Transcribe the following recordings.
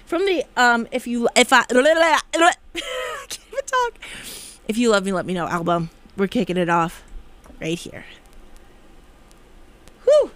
From the I can't even talk. If You Love Me, Let Me Know album. We're kicking it off right here. Whew.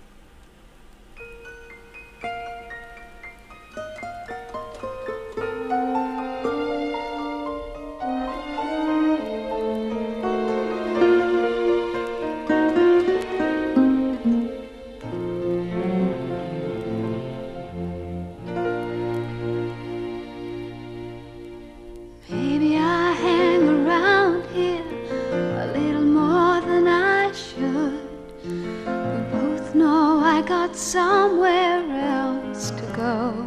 Somewhere else to go,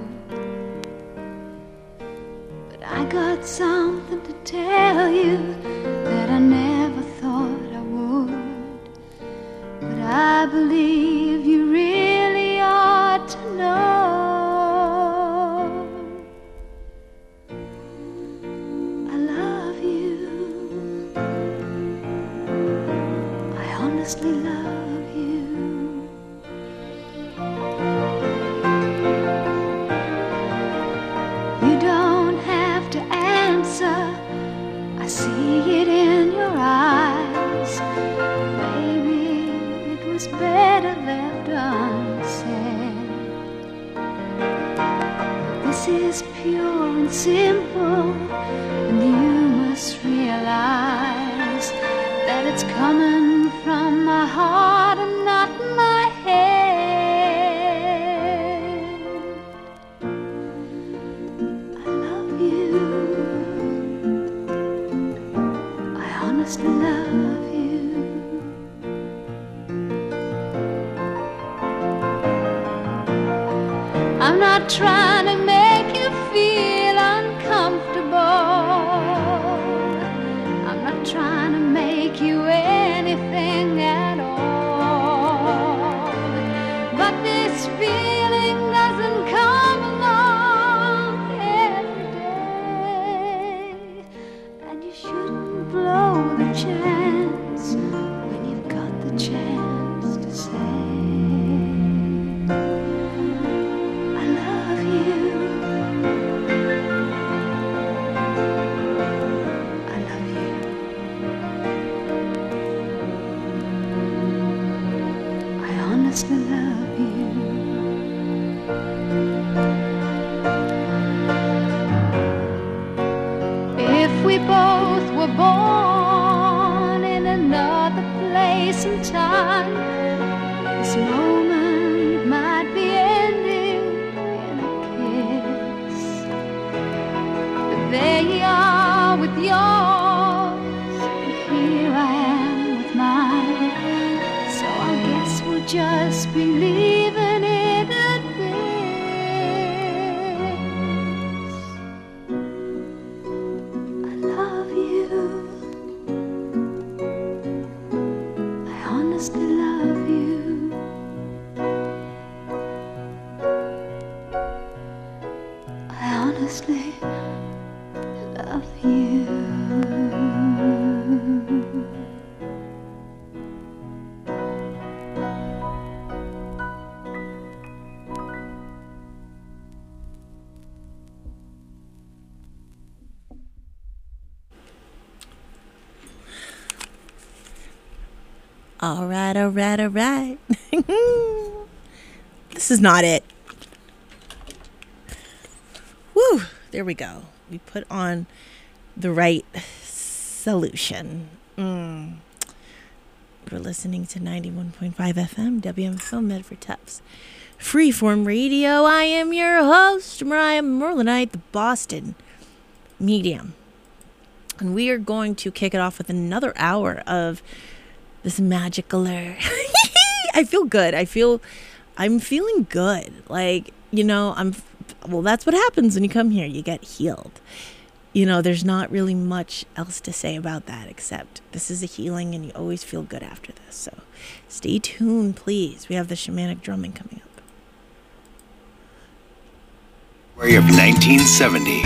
but I got something to tell you that I never thought I would, but I believe you really ought to know. I love you, I honestly love you. I see it in your eyes. Maybe it was better left unsaid. This is pure and simple, and you must realize that it's coming from my heart and not my head. I love you. Love you. I'm not trying to make you feel uncomfortable. I'm not trying to make you anything at all. But this feeling doesn't come along every day, and you shouldn't blow the chance when you've got the chance to say I love you. I love you. I honestly love you. If we both were born in another place and time, this moment might be ending in a kiss. But there you are with yours, and here I am with mine. So I guess we'll just be leaving it at this. I love you. I honestly love you. I honestly love you. All right. This is not it. Woo, there we go. We put on the right solution. We're listening to 91.5 FM, WMFO Medford Tufts. Freeform Radio. I am your host, Mariah Merlinite, the Boston medium. And we are going to kick it off with another hour of this magical air. I feel good. I'm feeling good. Like, that's what happens when you come here. You get healed. There's not really much else to say about that except this is a healing and you always feel good after this. So stay tuned, please. We have the shamanic drumming coming up. February of 1970.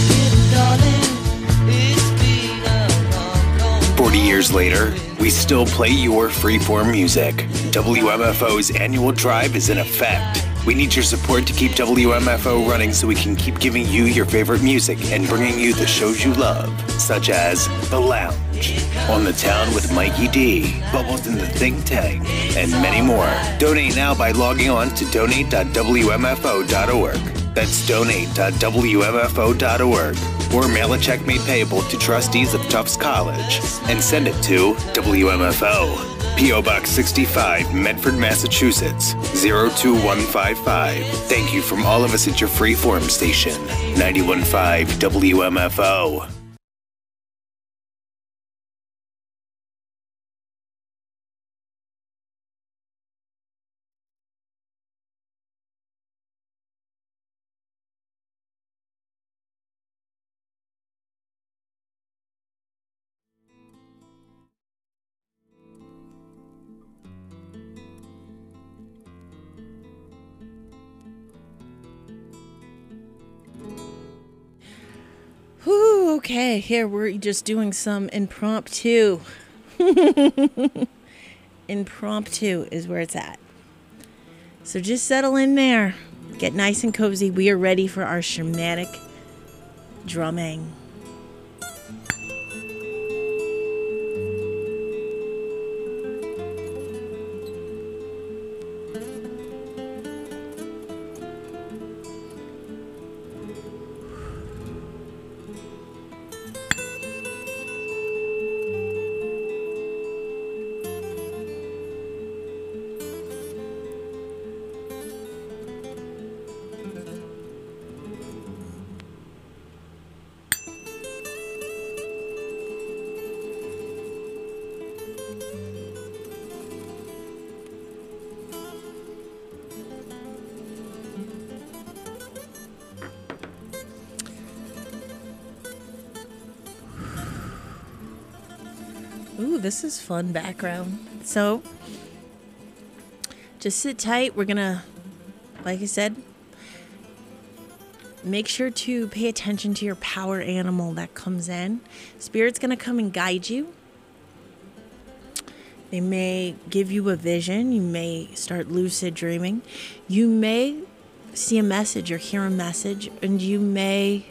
40 years later, we still play your freeform music. WMFO's annual drive is in effect. We need your support to keep WMFO running so we can keep giving you your favorite music and bringing you the shows you love, such as The Lounge, On the Town with Mikey D, Bubbles in the Think Tank, and many more. Donate now by logging on to donate.wmfo.org. That's donate.wmfo.org. Or mail a check made payable to trustees of Tufts College and send it to WMFO. P.O. Box 65, Medford, Massachusetts, 02155. Thank you from all of us at your freeform station, 91.5 WMFO. Whew, okay, here we're just doing some impromptu. Impromptu is where it's at. So just settle in there. Get nice and cozy. We are ready for our shamanic drumming. Ooh, this is fun background. So, just sit tight. We're gonna, like I said, make sure to pay attention to your power animal that comes in. Spirit's gonna come and guide you. They may give you a vision. You may start lucid dreaming. You may see a message or hear a message, and you may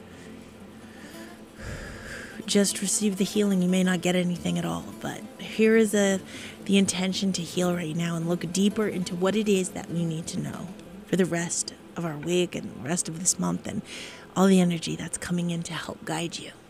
just receive the healing. You may not get anything at all, but here is the intention to heal right now and look deeper into what it is that we need to know for the rest of our week and the rest of this month and all the energy that's coming in to help guide you.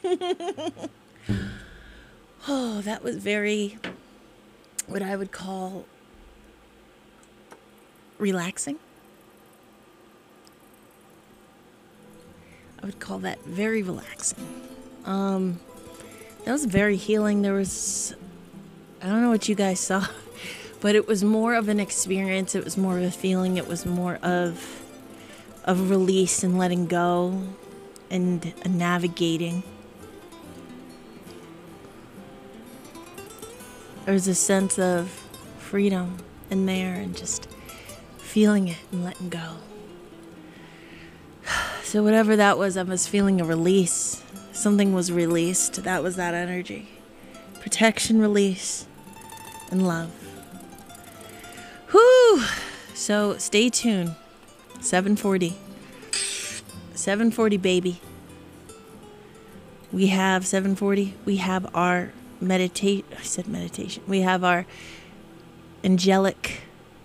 Oh, that was very, what I would call relaxing. I would call that very relaxing. That was very healing. There was, I don't know what you guys saw, but it was more of an experience. It was more of a feeling. It was more of release and letting go and navigating. There was a sense of freedom in there and just feeling it and letting go. So whatever that was, I was feeling a release. Something was released. That was that energy. Protection, release, and love. Whew! So stay tuned. 7:40. 7:40, baby. We have 7:40. We have our meditation. We have our angelic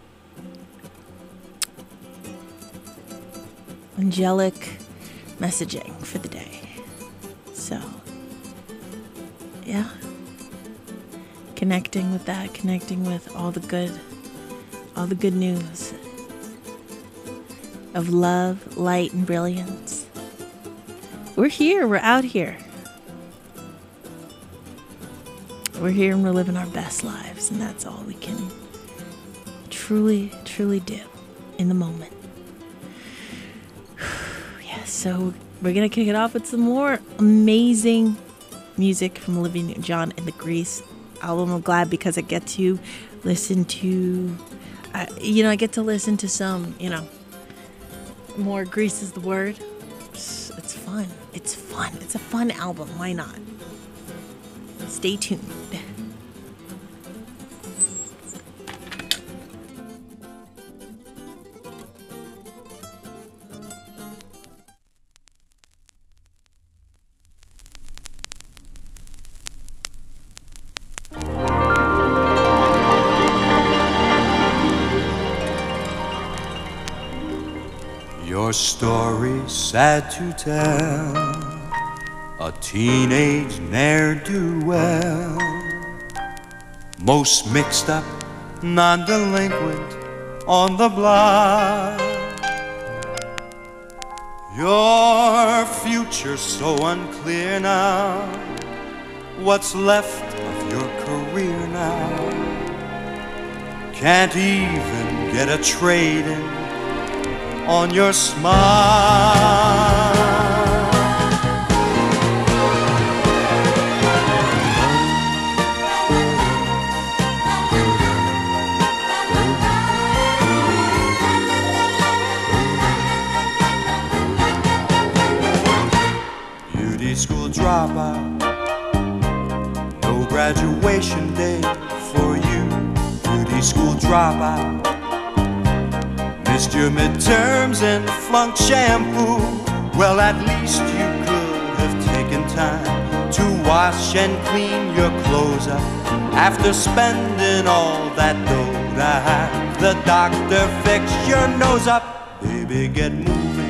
messaging for the day. So, yeah. Connecting with that, connecting with all the good news of love, light, and brilliance. We're here, we're out here. We're here and we're living our best lives, and that's all we can truly, truly do in the moment. Yes, so we're going to kick it off with some more amazing music from Olivia Newton-John and the Grease album. I'm glad because I get to listen to, I get to listen to some, more Grease is the word. It's fun. It's fun. It's a fun album. Why not? Stay tuned. Your story's sad to tell, a teenage ne'er-do-well, most mixed up, non-delinquent on the block. Your future's so unclear now, what's left of your career now? Can't even get a trade-in on your smile. Beauty school dropout, no graduation day for you. Beauty school dropout, missed your midterms and flunked shampoo. Well, at least you could have taken time to wash and clean your clothes up after spending all that dough to have the doctor fix your nose up. Baby, get moving.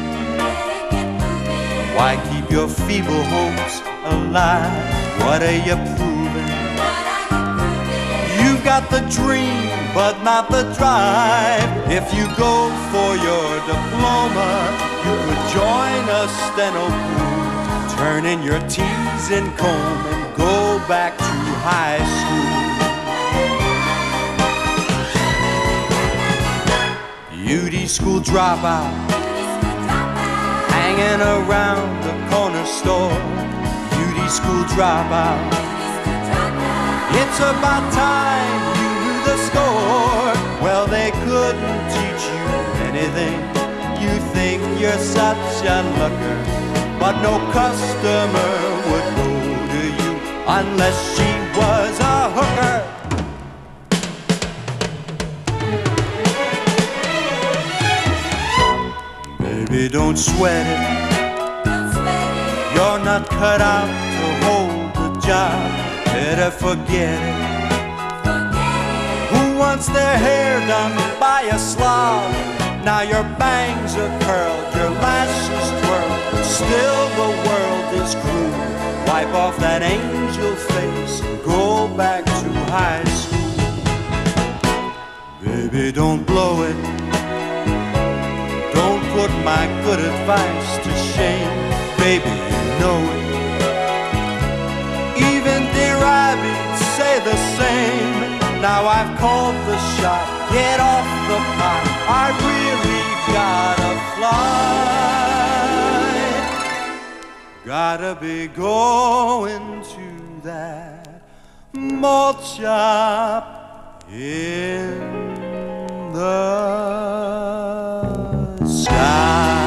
Why keep your feeble hopes alive? What are you proving? You've got the dream, but not the drive. If you go for your diploma, you could join a steno pool, turn in your T's and comb and go back to high school. Beauty school dropout, hanging around the corner store. Beauty school dropout, it's about time you knew the score. Well, they couldn't teach you anything. You think you're such a looker, but no customer would go to you unless she was a hooker. Baby, don't sweat it. You're not cut out to hold the job. Better forget it. Who wants their hair done by a slob? Now your bangs are curled, your lashes twirl. Still the world is cruel wipe off that angel face and go back to high school. Baby, don't blow it. Don't put my good advice to shame. Baby, you know it. Even dear Abby'd say the same. Now I've called the shot. Get off the pot. I really gotta fly. Gotta be going to that malt shop in the sky.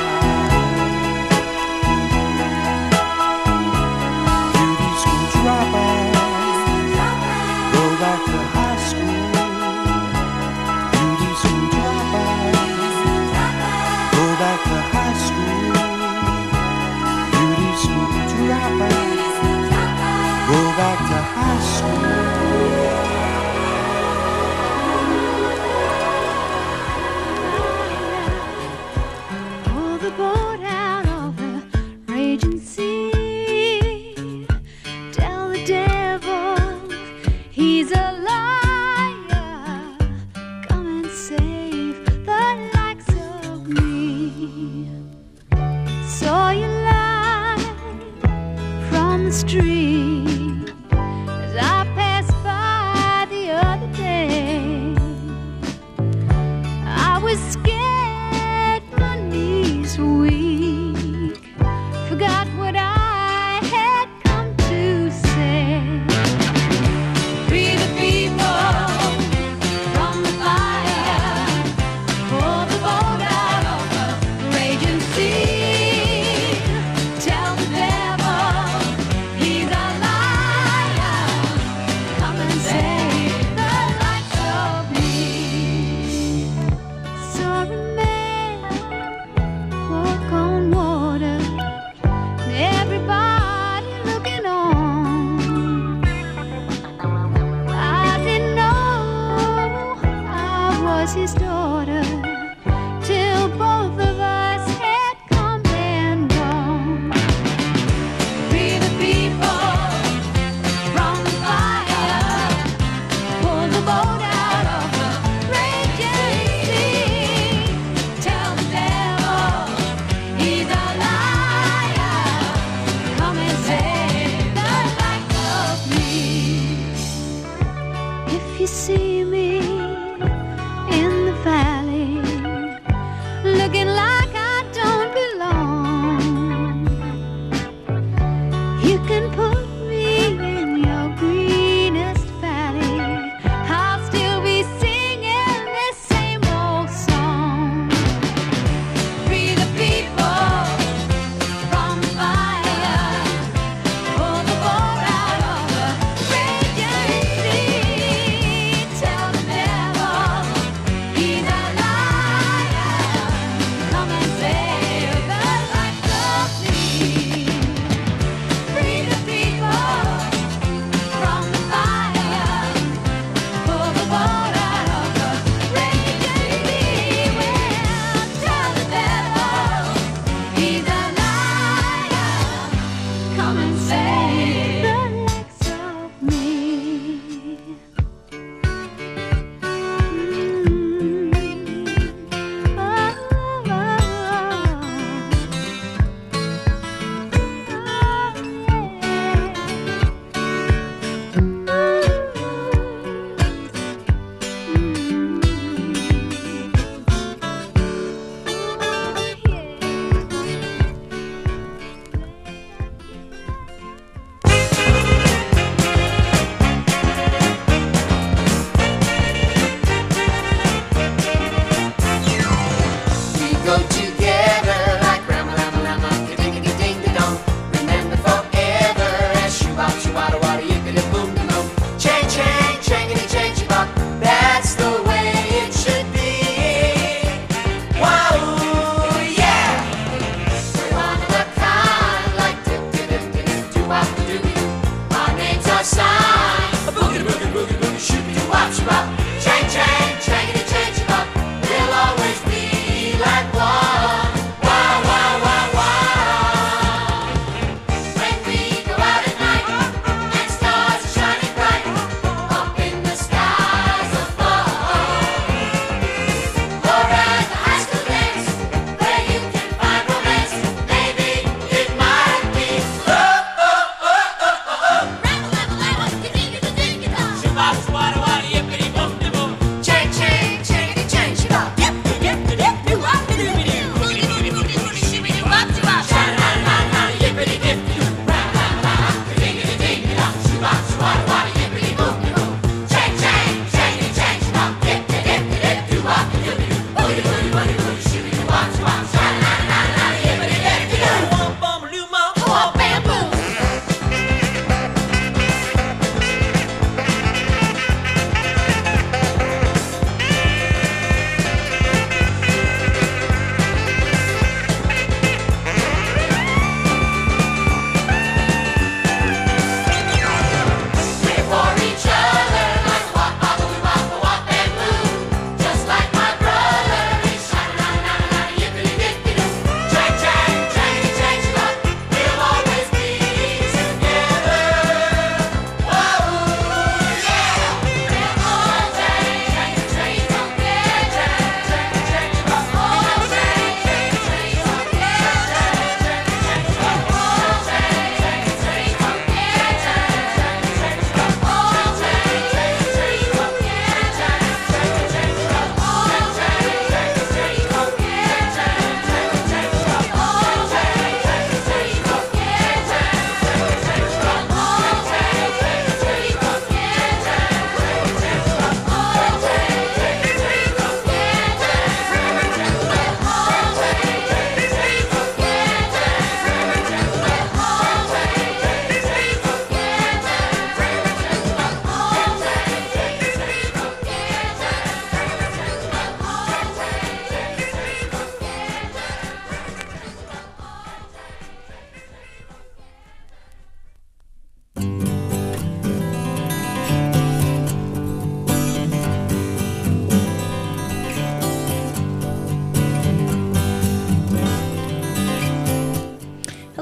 Beauty school dropout, go back to high school. Beauty school dropout, go back to high school. Beauty school dropout, go back to high school. Pull the boat out of the raging sea. Tell the devil he's a liar. Come and save the likes of me. Saw you light from the street as I passed by the other day. I was scared, my knees were weak. Forgot what I had come to say. Free the people from the fire. Pull the boat out of the raging sea. Tell the devil he's a liar.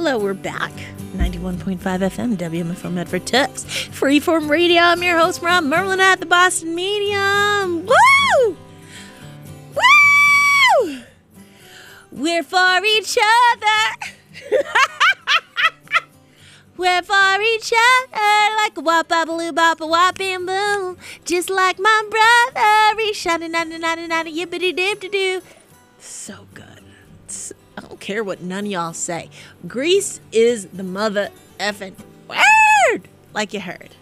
Hello, we're back. 91.5 FM, WMFO Medford Tux. Freeform Radio. I'm your host, Rob Merlin at the Boston Medium. Woo! Woo! We're for each other. We're for each other like a wop bop baloo bop a wop and boom. Just like my brother, he shot a yippity dip to do. So good. I don't care what none of y'all say. Grease is the mother effing word, like you heard.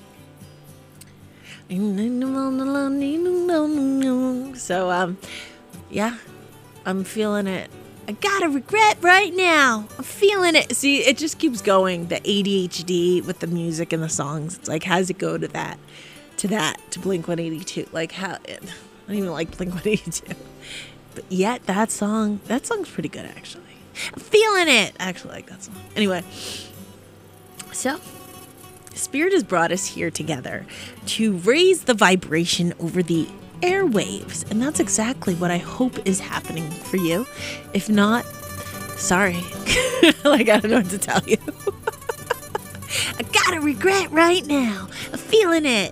So, yeah, I'm feeling it. I got a regret right now. I'm feeling it. See, it just keeps going. The ADHD with the music and the songs. It's like, how does it go to that, to Blink-182? Like, how? I don't even like Blink-182. But yet, that song's pretty good, actually. I'm feeling it. I actually like that song. Anyway, so Spirit has brought us here together to raise the vibration over the airwaves, and that's exactly what I hope is happening for you. If not, sorry. Like, I don't know what to tell you. I got a regret right now. I'm feeling it.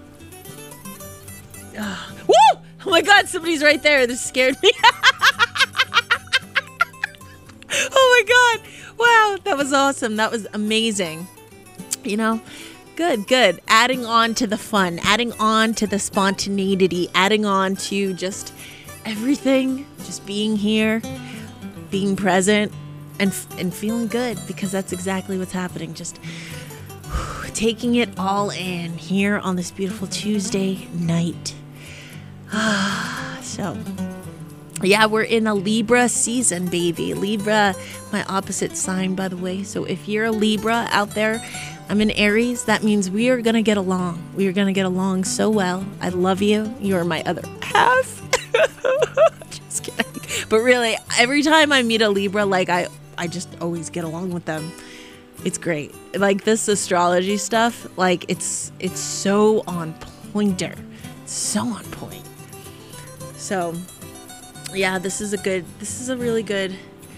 Woo! Oh my God, somebody's right there. This scared me. Oh my God. Wow, that was awesome. That was amazing. You know, good. Adding on to the fun, adding on to the spontaneity, adding on to just everything, just being here, being present, and feeling good, because that's exactly what's happening. Just taking it all in here on this beautiful Tuesday night. So, yeah, we're in a Libra season, baby. Libra, my opposite sign, by the way. So if you're a Libra out there, I'm in Aries. That means we are going to get along. We are going to get along so well. I love you. You are my other half. Just kidding. But really, every time I meet a Libra, like I just always get along with them. It's great. Like this astrology stuff, like it's so on pointer. So on point. So, yeah, this is a really good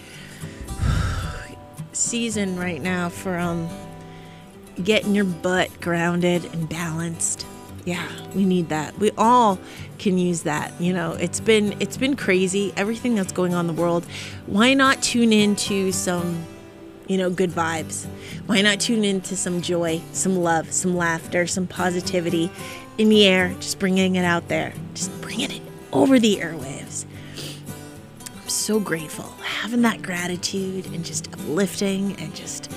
season right now for getting your butt grounded and balanced. Yeah, we need that. We all can use that. You know, it's been crazy, everything that's going on in the world. Why not tune into some, good vibes? Why not tune into some joy, some love, some laughter, some positivity in the air, just bringing it out there, just bringing it over the airwaves. I'm so grateful, having that gratitude and just uplifting and just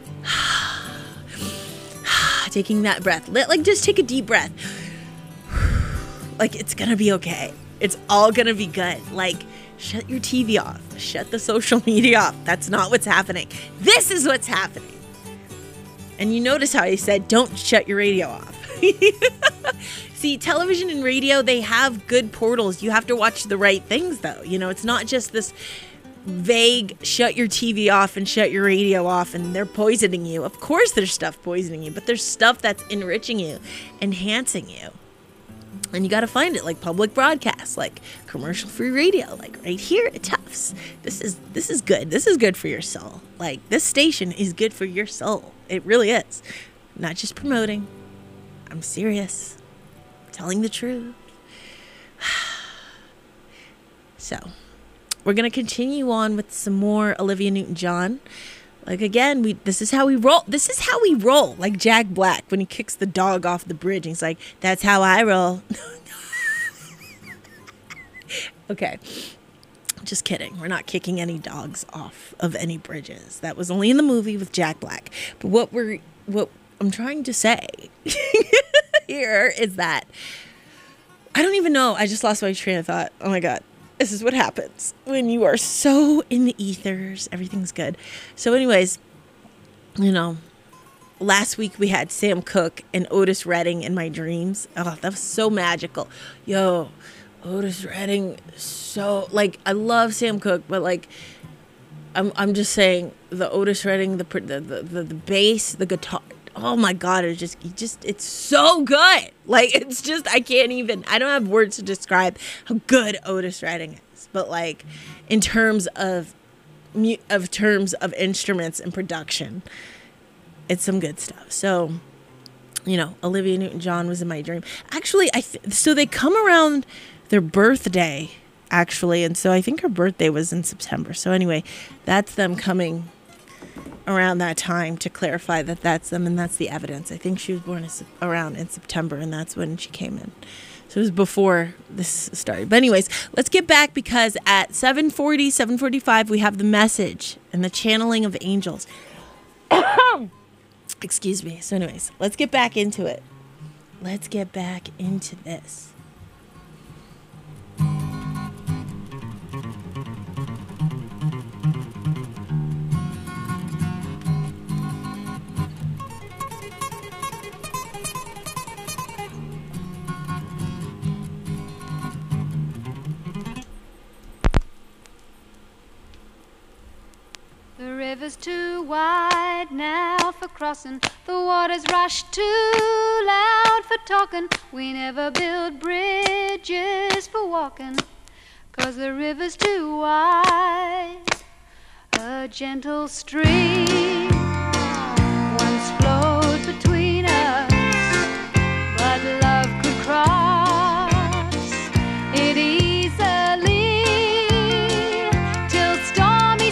taking that breath. Like, just take a deep breath. Like, it's gonna be okay. It's all gonna be good. Like, shut your TV off. Shut the social media off. That's not what's happening. This is what's happening. And you notice how I said, don't shut your radio off. See, television and radio, they have good portals. You have to watch the right things, though. It's not just this vague shut your TV off and shut your radio off and they're poisoning you. Of course there's stuff poisoning you, but there's stuff that's enriching you, enhancing you. And you got to find it, like public broadcasts, like commercial-free radio, like right here at Tufts. This is good. This is good for your soul. Like, this station is good for your soul. It really is. Not just promoting. I'm serious. I'm telling the truth. So, we're going to continue on with some more Olivia Newton-John. Like, again, this is how we roll. This is how we roll. Like Jack Black when he kicks the dog off the bridge. And he's like, that's how I roll. Okay. Just kidding. We're not kicking any dogs off of any bridges. That was only in the movie with Jack Black. But what I'm trying to say here is that I don't even know. I just lost my train of thought. Oh my God. This is what happens when you are so in the ethers. Everything's good. So anyways, last week we had Sam Cooke and Otis Redding in my dreams. Oh, that was so magical. Yo, Otis Redding, so, like, I love Sam Cooke, but, like, I'm just saying, the Otis Redding, the bass, the guitar, oh my God, it's so good. Like, it's just, I don't have words to describe how good Otis Redding is. But, like, in terms of of terms of instruments and production. It's some good stuff. So, you know, Olivia Newton-John was in my dream. Actually, so they come around their birthday, actually. And so I think her birthday was in September. So anyway, that's them coming around that time to clarify that that's them and that's the evidence. I think she was born around in September, and that's when she came in. So it was before this started. But anyways, let's get back, because at 7:40, 7:45, we have the message and the channeling of angels. Excuse me. So anyways, let's get back into it. Let's get back into this. The river's too wide now for crossing. The waters rush too loud for talking. We never build bridges for walking, 'cause the river's too wide. A gentle stream once flowed between us, but love could cross it easily till stormy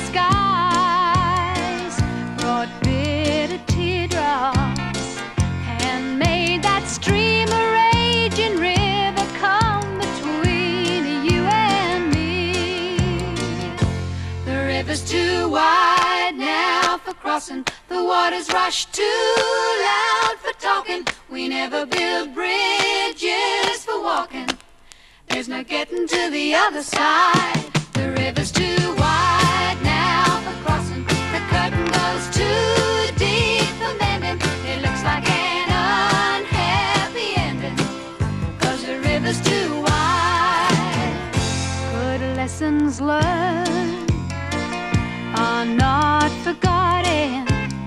skies brought bitter teardrops and made that stream a raging river come between you and me. The river's too wide now for crossing. The waters rush too loud for talking. We never build bridges for walking. There's no getting to the other side. The river's too wide now for crossing. The curtain goes too deep for mending. It looks like an unhappy ending, 'cause the river's too wide. Good lessons learned are not forgotten.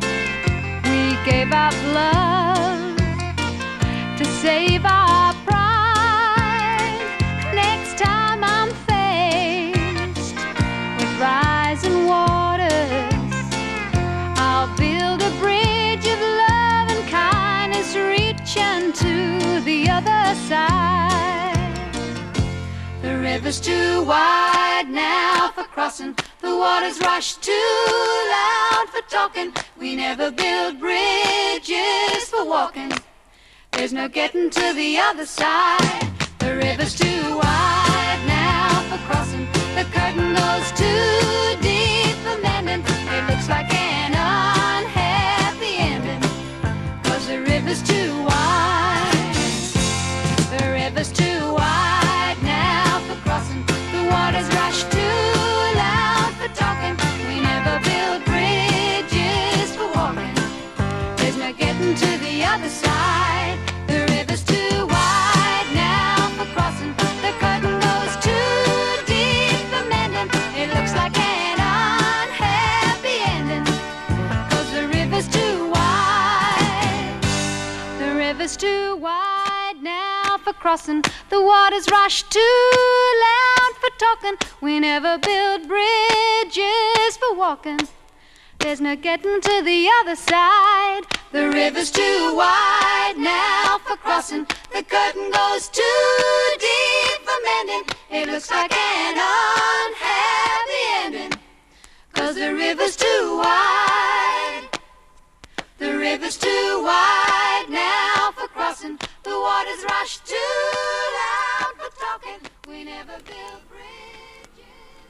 We gave up love to save our pride. Next time I'm faced with rising waters, I'll build a bridge of love and kindness reaching to the other side. The river's too wide now for crossing. The waters rush too loud for talking. We never build bridges for walking. There's no getting to the other side. The river's too wide now for crossing. The curtain goes too deep for mending. It looks like an unhappy ending, 'cause the river's too wide. The river's too wide now for crossing. The waters rush too loud for talking. We never build bridges for walking. There's no getting to the other side. The river's too wide now for crossing. The curtain goes too deep for mending. It looks like an unhappy ending, 'cause the river's too wide. The river's too wide now for crossing. The waters rush too loud for talking. We never build bridges for walking. There's no getting to the other side. The river's too wide now for crossing. The curtain goes too deep for mending. It looks like an unhappy ending, 'cause the river's too wide. The river's too wide now for crossing. The waters rush too loud for talking. We never build bridges.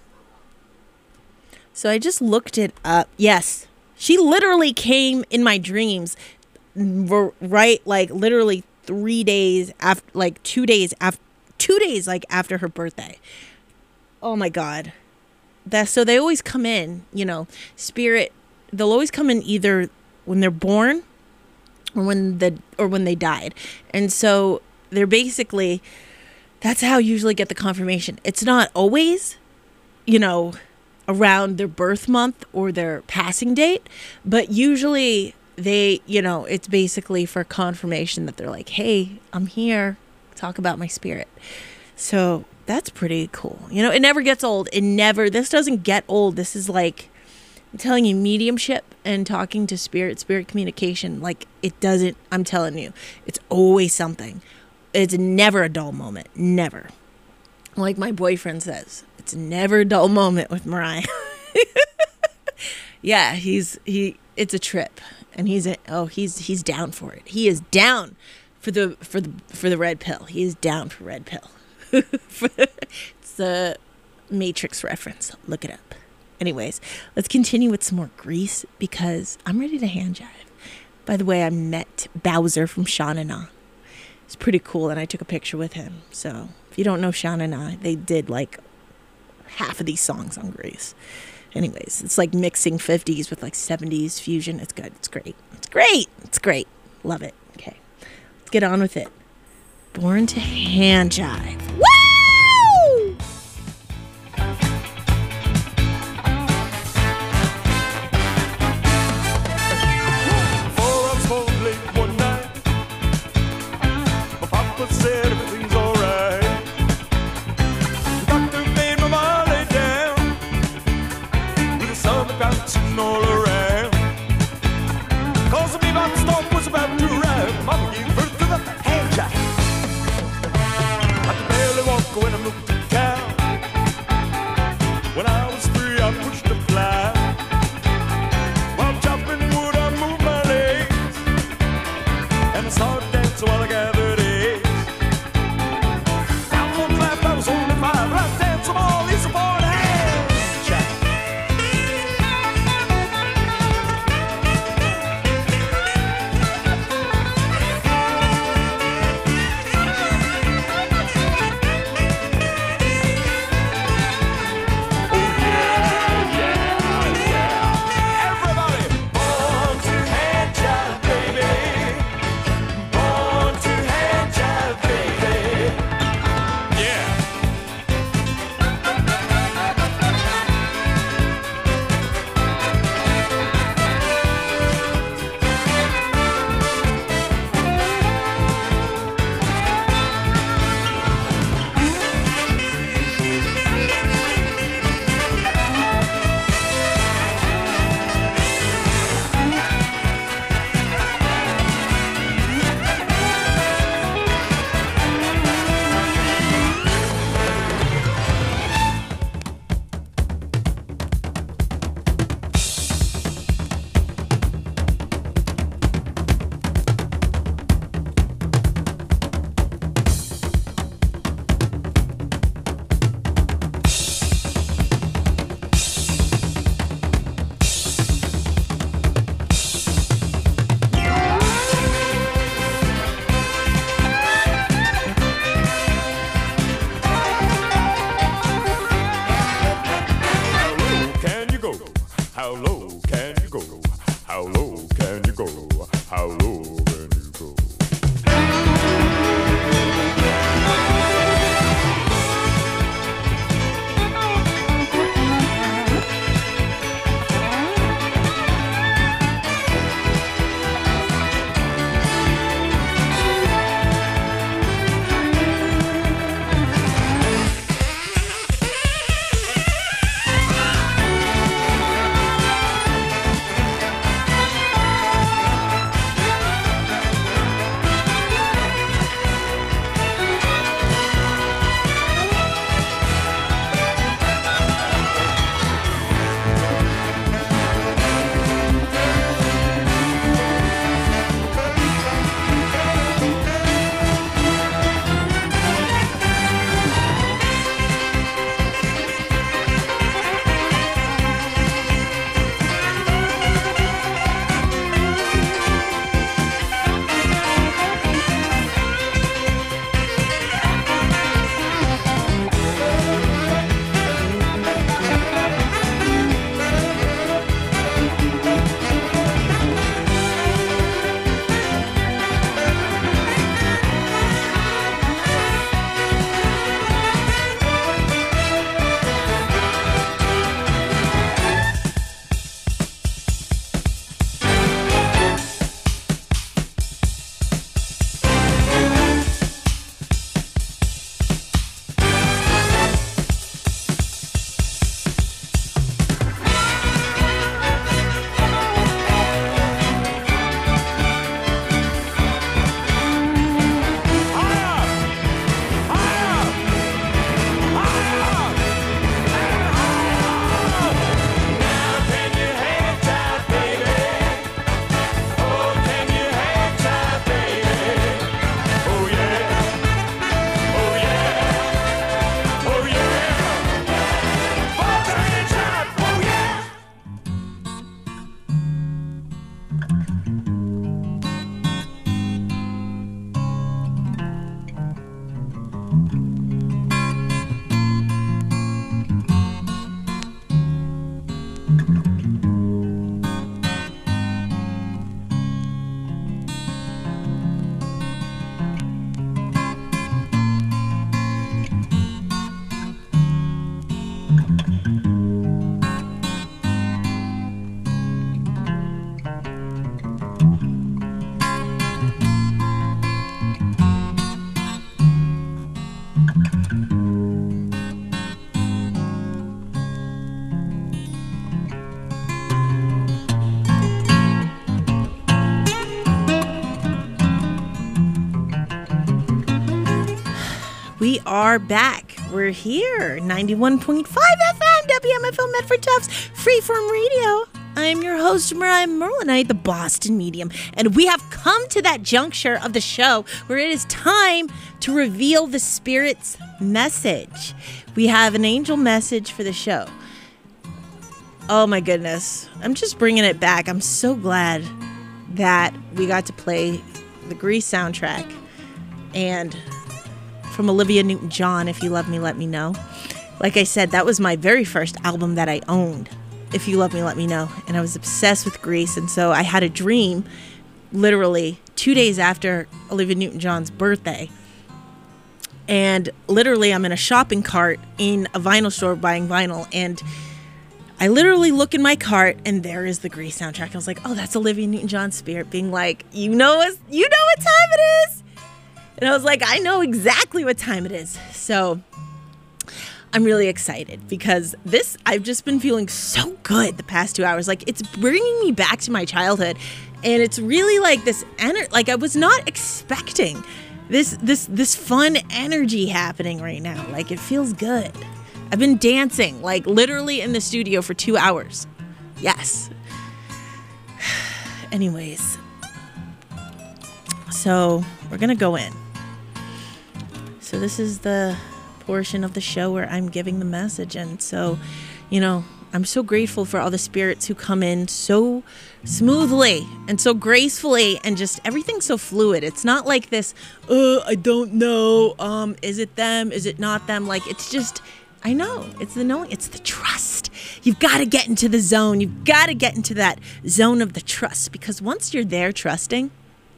So I just looked it up. Yes, she literally came in my dreams, right? Like literally 3 days after, like 2 days after, 2 days like after her birthday. Oh my God. So they always come in, you know, spirit. They'll always come in either when they're born or when they died. And so they're basically, that's how I usually get the confirmation. It's not always, you know, around their birth month or their passing date, but usually they, you know, it's basically for confirmation that they're like, hey, I'm here, talk about my spirit. So that's pretty cool. You know, it never gets old. This doesn't get old. This is like I'm telling you, mediumship and talking to spirit communication, like I'm telling you, it's always something. It's never a dull moment. Never. Like my boyfriend says, it's never a dull moment with Mariah. Yeah, it's a trip, and he's down for it. He is down for the red pill. He is down for red pill. It's a Matrix reference. Look it up. Anyways, let's continue with some more Grease because I'm ready to hand jive. By the way, I met Bowser from Sha Na Na. It's pretty cool, and I took a picture with him. So if you don't know Sha Na Na, they did like half of these songs on Grease. Anyways, it's like mixing 50s with like 70s fusion. It's good. It's great. It's great. It's great. Love it. Okay, let's get on with it. Born to hand jive. Woo! Said everything's alright. The doctor made my mom lay down with the sun bouncing all around. Cause me about the storm was about to arrive. Mama gave birth to the hand jive. I could barely we are back. We're here. 91.5 FM, WMFO Medford Tufts, Freeform Radio. I'm your host, Mariah Merlinite, the Boston medium. And we have come to that juncture of the show where it is time to reveal the Spirit's message. We have an angel message for the show. Oh my goodness. I'm just bringing it back. I'm so glad that we got to play the Grease soundtrack. And from Olivia Newton-John, If You Love Me, Let Me Know. Like I said, that was my very first album that I owned, If You Love Me, Let Me Know. And I was obsessed with Grease. And so I had a dream, literally 2 days after Olivia Newton-John's birthday. And literally I'm in a shopping cart in a vinyl store buying vinyl. And I literally look in my cart and there is the Grease soundtrack. I was like, oh, that's Olivia Newton-John's spirit being like, you know what time it is? And I was like, I know exactly what time it is. So I'm really excited because I've just been feeling so good the past 2 hours. Like, it's bringing me back to my childhood. And it's really like this like I was not expecting this fun energy happening right now. Like, it feels good. I've been dancing, like, literally in the studio for 2 hours. Yes. Anyways. So, we're going to go in. So, this is the portion of the show where I'm giving the message. And so, I'm so grateful for all the spirits who come in so smoothly and so gracefully and just everything's so fluid. It's not like this, I don't know. Is it them? Is it not them? Like, it's just... I know. It's the knowing. It's the trust. You've got to get into the zone. You've got to get into that zone of the trust, because once you're there trusting,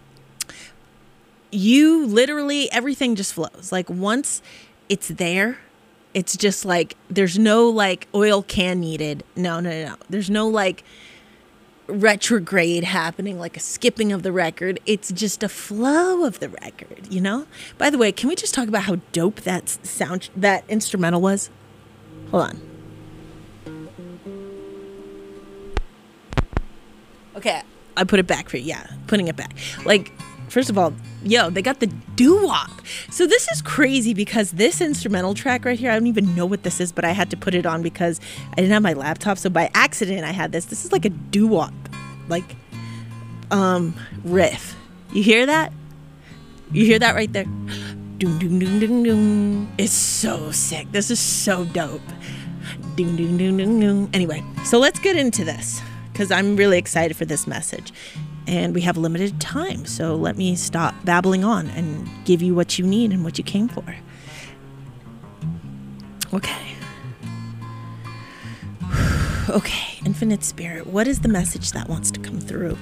you literally, everything just flows. Like, once it's there, it's just like, there's no like oil can needed. No. There's no like retrograde happening, like a skipping of the record. It's just a flow of the record, By the way, can we just talk about how dope that instrumental was? Hold on. Okay, I put it back for you. Yeah, putting it back. Like, first of all, they got the doo-wop. So this is crazy because this instrumental track right here, I don't even know what this is, but I had to put it on because I didn't have my laptop. So by accident, I had this. This is like a doo-wop, like, riff. You hear that? You hear that right there? Doom, doom, doom, doom, doom. It's so sick. This is so dope. Doom, doom, doom, doom, doom. Anyway, so let's get into this because I'm really excited for this message. And we have limited time, so let me stop babbling on and give you what you need and what you came for. Okay. Okay, Infinite Spirit, what is the message that wants to come through?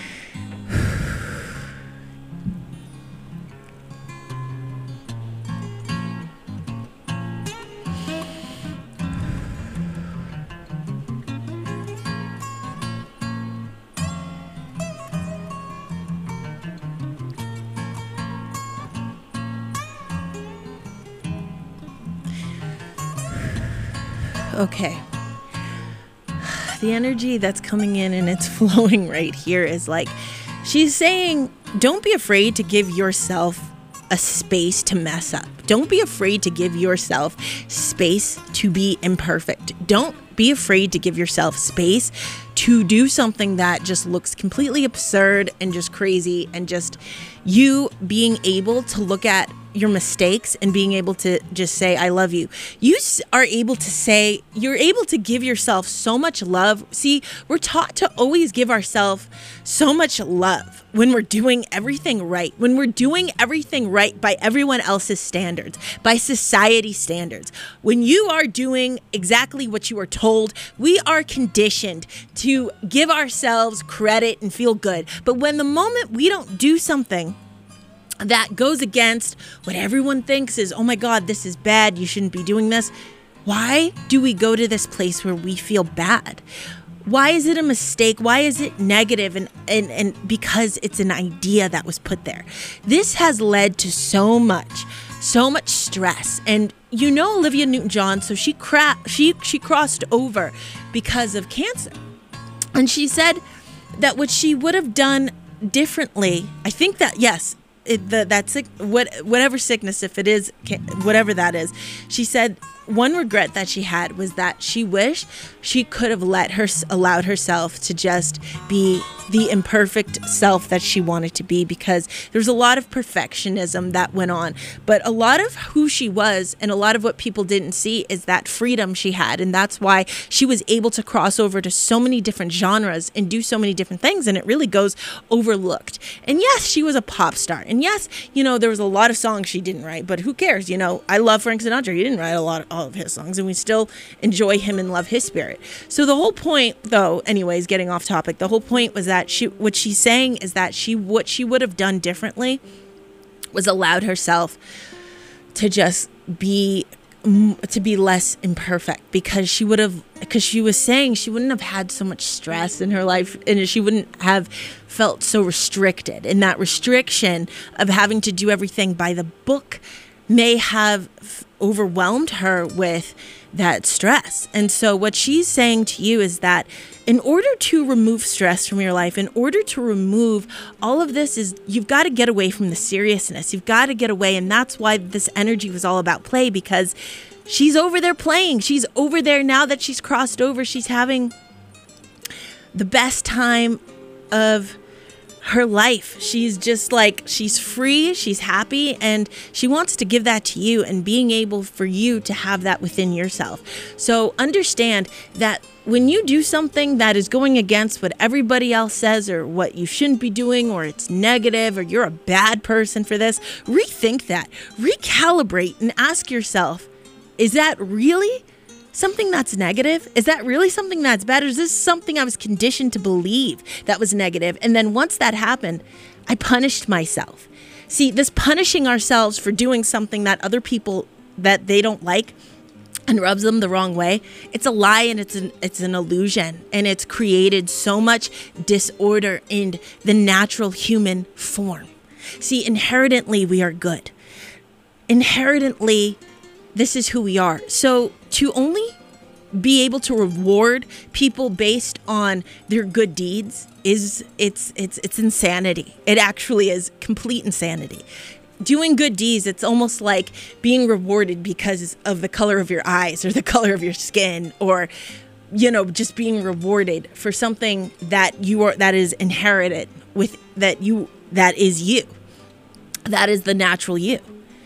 Okay. The energy that's coming in and it's flowing right here is like, she's saying, don't be afraid to give yourself a space to mess up. Don't be afraid to give yourself space to be imperfect. Don't be afraid to give yourself space to do something that just looks completely absurd and just crazy, and just you being able to look at your mistakes and being able to just say, I love you. You are able to say, you're able to give yourself so much love. See, we're taught to always give ourselves so much love when we're doing everything right, when we're doing everything right by everyone else's standards, by society standards. When you are doing exactly what you are told, we are conditioned to give ourselves credit and feel good. But when the moment we don't do something that goes against what everyone thinks is, oh my God, this is bad, you shouldn't be doing this. Why do we go to this place where we feel bad? Why is it a mistake? Why is it negative? And because it's an idea that was put there. This has led to so much stress. And Olivia Newton-John, so she crossed over because of cancer. And she said that what she would have done differently, I think that, yes, whatever sickness, if it is, whatever that is, she said one regret that she had was that she wished she could have allowed herself to just be the imperfect self that she wanted to be, because there's a lot of perfectionism that went on. But a lot of who she was and a lot of what people didn't see is that freedom she had. And that's why she was able to cross over to so many different genres and do so many different things. And it really goes overlooked. And yes, she was a pop star. And yes, there was a lot of songs she didn't write, but who cares? I love Frank Sinatra. He didn't write all of his songs, and we still enjoy him and love his spirit. So the whole point, though, anyways, getting off topic, the whole point was that what she's saying is that what she would have done differently was allowed herself to just be less imperfect, because she was saying she wouldn't have had so much stress in her life, and she wouldn't have felt so restricted. And that restriction of having to do everything by the book may have overwhelmed her with that stress. And so what she's saying to you is that in order to remove stress from your life, in order to remove all of this, is you've got to get away from the seriousness. You've got to get away. And that's why this energy was all about play, because she's over there playing. She's over there now that she's crossed over. She's having the best time of her life. She's just like, she's free, she's happy, and she wants to give that to you, and being able for you to have that within yourself. So understand that when you do something that is going against what everybody else says, or what you shouldn't be doing, or it's negative, or you're a bad person for this, rethink that, recalibrate, and ask yourself, is that really something that's negative? Is that really something that's bad? Or is this something I was conditioned to believe that was negative? And then once that happened, I punished myself. See, this punishing ourselves for doing something that other people, that they don't like and rubs them the wrong way, it's a lie, and it's an illusion, and it's created so much disorder in the natural human form. See, inherently we are good. Inherently, this is who we are. So to only be able to reward people based on their good deeds it's insanity. It actually is complete insanity. Doing good deeds, it's almost like being rewarded because of the color of your eyes or the color of your skin, or just being rewarded for something that is inherited with that is you. That is the natural you.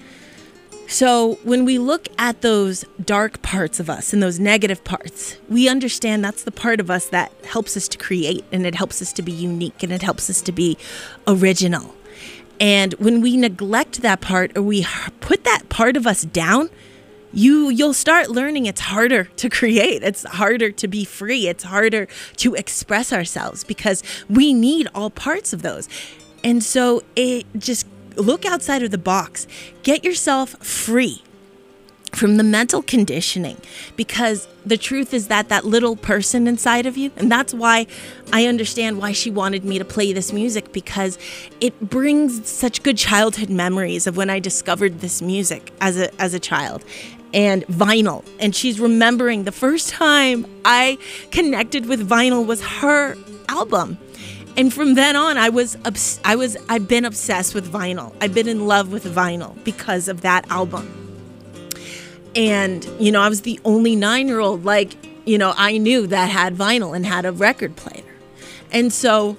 So when we look at those dark parts of us and those negative parts, we understand that's the part of us that helps us to create, and it helps us to be unique, and it helps us to be original. And when we neglect that part, or we put that part of us down, you'll start learning it's harder to create. It's harder to be free. It's harder to express ourselves, because we need all parts of those. And so look outside of the box. Get yourself free from the mental conditioning, because the truth is that little person inside of you, and that's why I understand why she wanted me to play this music, because it brings such good childhood memories of when I discovered this music as a child, and vinyl. And she's remembering the first time I connected with vinyl was her album. And from then on, I've been obsessed with vinyl. I've been in love with vinyl because of that album. And, I was the only 9-year-old, I knew that had vinyl and had a record player. And so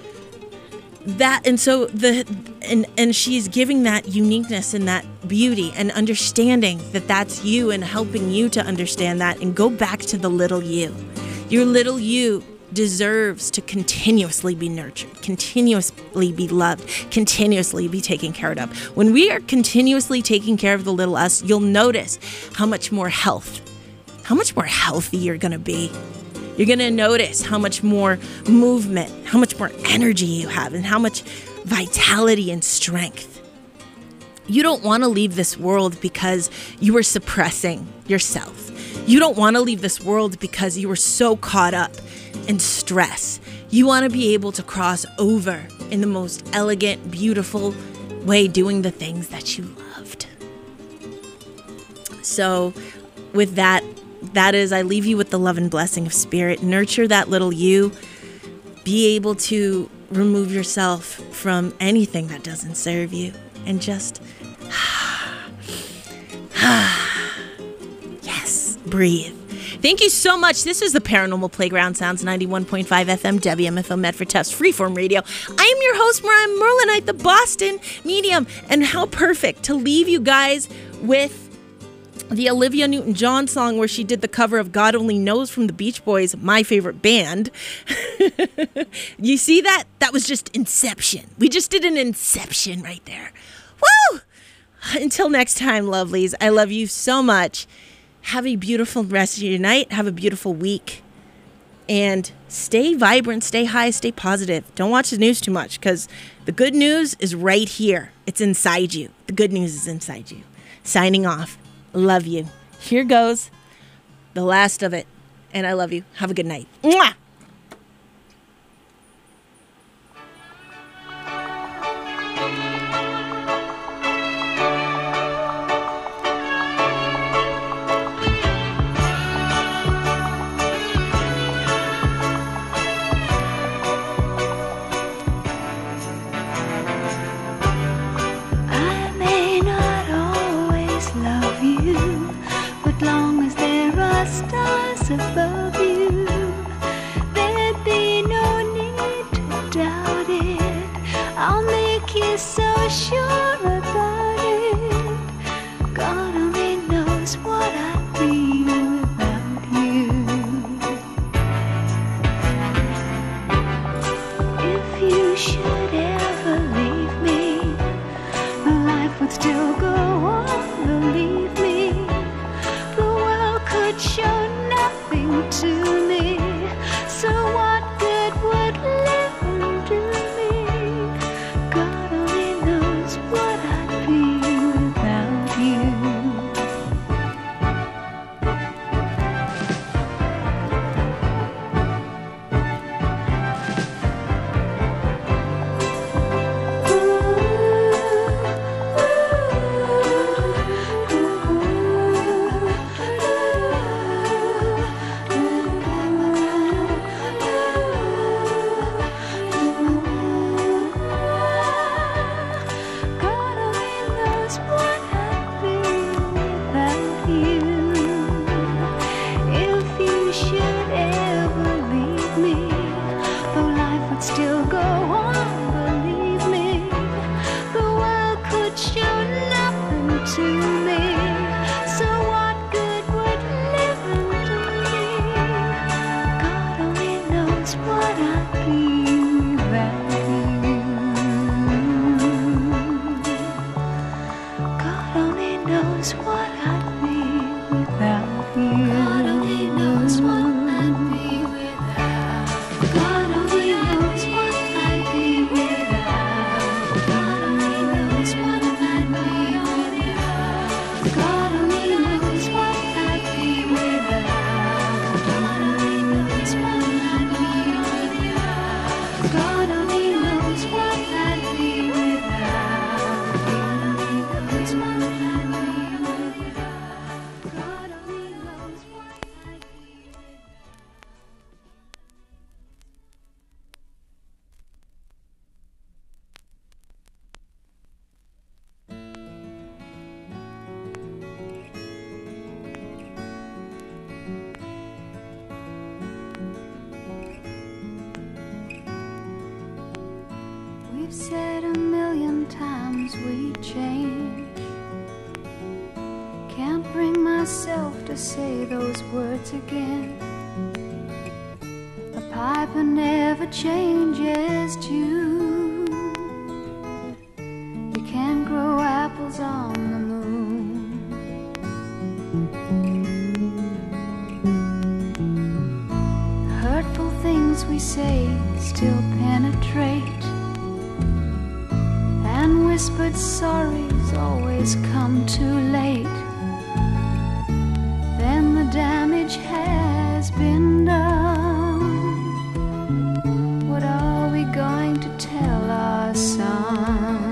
she's giving that uniqueness and that beauty, and understanding that that's you, and helping you to understand that and go back to the little you. Your little you deserves to continuously be nurtured, continuously be loved, continuously be taken care of. When we are continuously taking care of the little us, you'll notice how much more healthy you're going to be. You're going to notice how much more movement, how much more energy you have, and how much vitality and strength. You don't want to leave this world because you were suppressing yourself. You don't want to leave this world because you were so caught up in stress. You want to be able to cross over in the most elegant, beautiful way, doing the things that you loved. So with that is, I leave you with the love and blessing of spirit. Nurture that little you. Be able to remove yourself from anything that doesn't serve you and just yes, breathe. Thank you so much. This is the Paranormal Playground Sounds, 91.5 FM, WMFO Medford Tufts, Freeform Radio. I am your host, Mariah Merlinite, the Boston medium. And how perfect to leave you guys with the Olivia Newton-John song where she did the cover of God Only Knows from the Beach Boys, my favorite band. You see that? That was just Inception. We just did an Inception right there. Woo! Until next time, lovelies, I love you so much. Have a beautiful rest of your night. Have a beautiful week. And stay vibrant, stay high, stay positive. Don't watch the news too much because the good news is right here. It's inside you. The good news is inside you. Signing off. Love you. Here goes the last of it. And I love you. Have a good night. Mwah! Above you, there'd be no need to doubt it. I'll make you so sure about it. God only knows what I'd be without you. If you should ever leave me, life would still go on, believe me. The world could show to me, so what good would living do me? God only knows what I'd be without you. Still go on, believe me. The world could show nothing to me. So what good would living do me? God only knows what I'd be without you. God only knows what I'd be without you. God only knows what I'd be without. God only knows what I'd be without. God only knows what I'd be without. God only knows what I'd be without. God only knows what I'd be without. God only knows what I'd be without. God only knows what I'd be without. God only knows what I'd be without. We've said a million times we change. Can't bring myself to say those words again. A piper never changes tune. You can't grow apples on the moon. Hurtful things we say still penetrate, and whispered sorries always come too late. Then the damage has been done. What are we going to tell our son?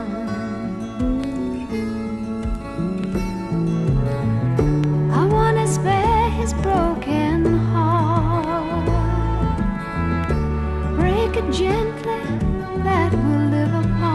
I want to spare his broken heart, break it gently, that will live apart.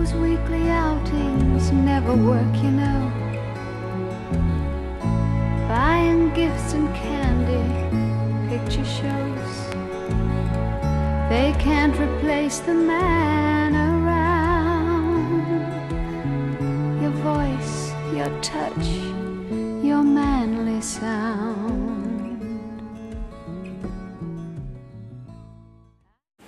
Those weekly outings never work, you know. Buying gifts and candy, picture shows, they can't replace the man around. Your voice, your touch, your manly sound.